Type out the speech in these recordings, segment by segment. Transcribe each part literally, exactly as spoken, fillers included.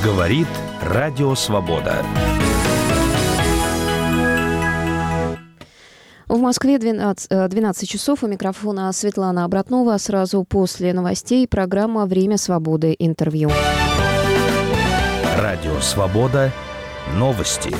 Говорит Радио Свобода. В Москве двенадцать часов. У микрофона Светлана Обратнова. Сразу после новостей программа «Время свободы. Интервью». Радио Свобода. Новости.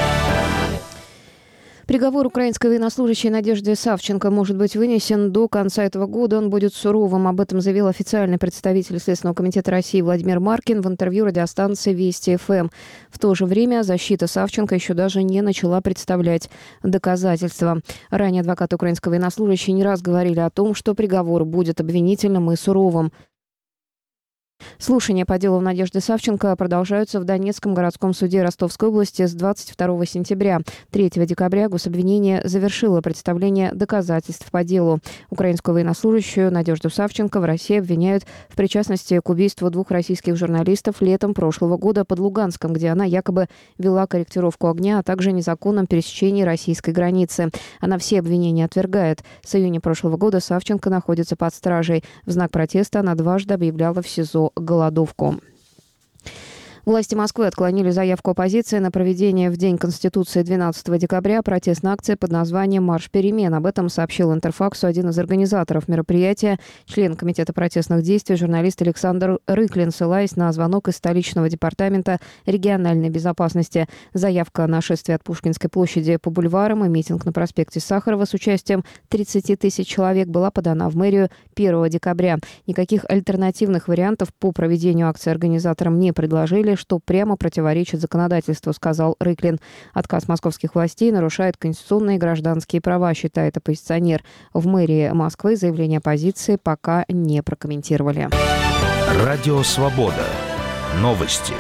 Приговор украинской военнослужащей Надежды Савченко может быть вынесен до конца этого года. Он будет суровым. Об этом заявил официальный представитель Следственного комитета России Владимир Маркин в интервью радиостанции Вести эф эм. В то же время защита Савченко еще даже не начала представлять доказательства. Ранее адвокаты украинской военнослужащей не раз говорили о том, что приговор будет обвинительным и суровым. Слушания по делу Надежды Савченко продолжаются в Донецком городском суде Ростовской области с двадцать второго сентября. третьего декабря гособвинение завершило представление доказательств по делу. Украинскую военнослужащую Надежду Савченко в России обвиняют в причастности к убийству двух российских журналистов летом прошлого года под Луганском, где она якобы вела корректировку огня, а также незаконном пересечении российской границы. Она все обвинения отвергает. С июня прошлого года Савченко находится под стражей. В знак протеста она дважды объявляла в СИЗО голодовку. Власти Москвы отклонили заявку оппозиции на проведение в День Конституции двенадцатого декабря протестной акции под названием «Марш перемен». Об этом сообщил Интерфаксу один из организаторов мероприятия, член Комитета протестных действий, журналист Александр Рыклин, ссылаясь на звонок из столичного департамента региональной безопасности. Заявка на шествие от Пушкинской площади по бульварам и митинг на проспекте Сахарова с участием тридцати тысяч человек была подана в мэрию первого декабря. Никаких альтернативных вариантов по проведению акции организаторам не предложили, что прямо противоречит законодательству, сказал Рыклин. Отказ московских властей нарушает конституционные и гражданские права, считает оппозиционер. В мэрии Москвы заявление оппозиции пока не прокомментировали. Радио Свобода. Новости.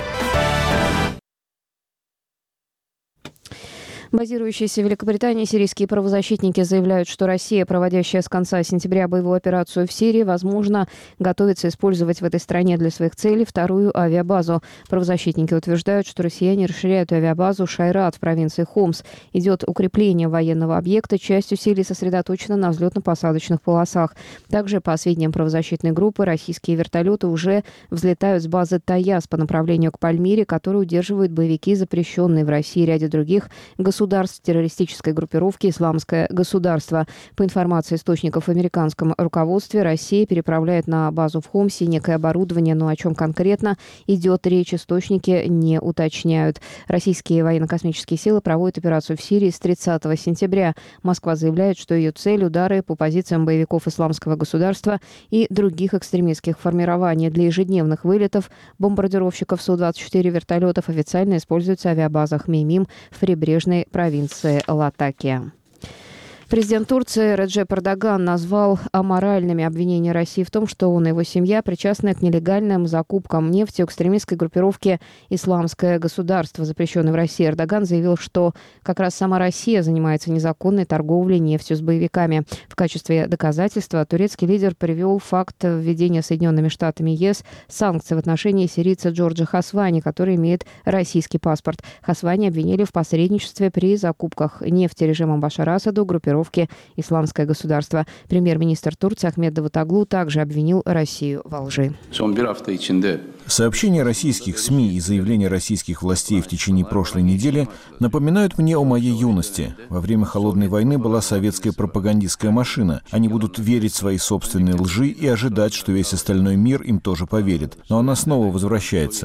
Базирующиеся в Великобритании сирийские правозащитники заявляют, что Россия, проводящая с конца сентября боевую операцию в Сирии, возможно, готовится использовать в этой стране для своих целей вторую авиабазу. Правозащитники утверждают, что россияне расширяют авиабазу Шайрат в провинции Хомс. Идет укрепление военного объекта, часть усилий сосредоточена на взлетно-посадочных полосах. Также, по сведениям правозащитной группы, российские вертолеты уже взлетают с базы Таяс по направлению к Пальмире, которую удерживают боевики, запрещенные в России и ряде других государств. государств террористической группировки «Исламское государство». По информации источников в американском руководстве, Россия переправляет на базу в Хомсе некое оборудование, но о чем конкретно идет речь, источники не уточняют. Российские военно-космические силы проводят операцию в Сирии с тридцатого сентября. Москва заявляет, что ее цель – удары по позициям боевиков «Исламского государства» и других экстремистских формирований. Для ежедневных вылетов бомбардировщиков Су двадцать четыре вертолетов официально используется авиабаза Хмеймим в прибрежной провинции Латакия. Президент Турции Реджеп Эрдоган назвал аморальными обвинения России в том, что он и его семья причастны к нелегальным закупкам нефти у экстремистской группировки «Исламское государство», запрещенной в России. Эрдоган заявил, что как раз сама Россия занимается незаконной торговлей нефтью с боевиками. В качестве доказательства турецкий лидер привел факт введения Соединенными Штатами ЕС санкций в отношении сирийца Джорджа Хасвани, который имеет российский паспорт. Хасвани обвинили в посредничестве при закупках нефти режимом Башара Асада у группировки «Исламское государство». Премьер-министр Турции Ахмед Давутоглу также обвинил Россию во лжи. Сообщения российских СМИ и заявления российских властей в течение прошлой недели напоминают мне о моей юности. Во время Холодной войны была советская пропагандистская машина. Они будут верить своей собственной лжи и ожидать, что весь остальной мир им тоже поверит. Но она снова возвращается.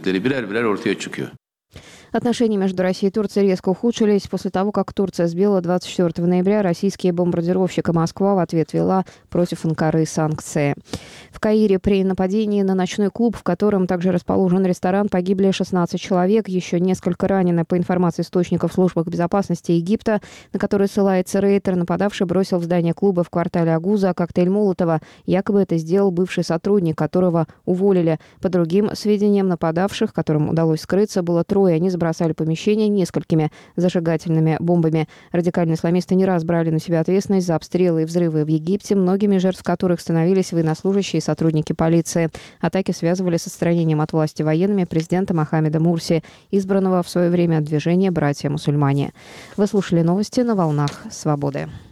Отношения между Россией и Турцией резко ухудшились после того, как Турция сбила двадцать четвёртого ноября российские бомбардировщики, а Москва в ответ ввела против Анкары санкции. В Каире при нападении на ночной клуб, в котором также расположен ресторан, погибли шестнадцать человек, еще несколько ранены. По информации источников служб безопасности Египта, на который ссылается Рейтер, нападавший бросил в здание клуба в квартале Агуза коктейль Молотова. Якобы это сделал бывший сотрудник, которого уволили. По другим сведениям, нападавших, которым удалось скрыться, было трое. Они забросали помещение несколькими зажигательными бомбами. Радикальные исламисты не раз брали на себя ответственность за обстрелы и взрывы в Египте, многими жертв которых становились военнослужащие и сотрудники полиции. Атаки связывали с отстранением от власти военными президента Мохаммеда Мурси, избранного в свое время от движения «Братья-мусульмане». Вы слушали новости на волнах «Свободы».